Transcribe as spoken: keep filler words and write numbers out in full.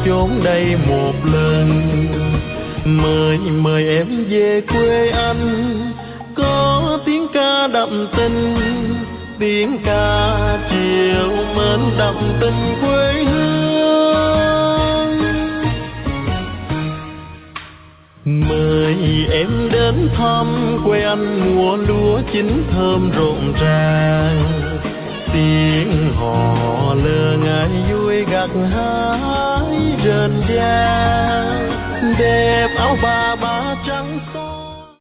chốn đây một lần. Mời mời em về quê anh, có tiếng ca đậm tình, tiếng ca chiều mến đậm tình quê hương. Mời em đến thăm quê anh, mùa lúa chín thơm rộn ràng, tiếng hò lơ ngại vui gặt hái rền vang.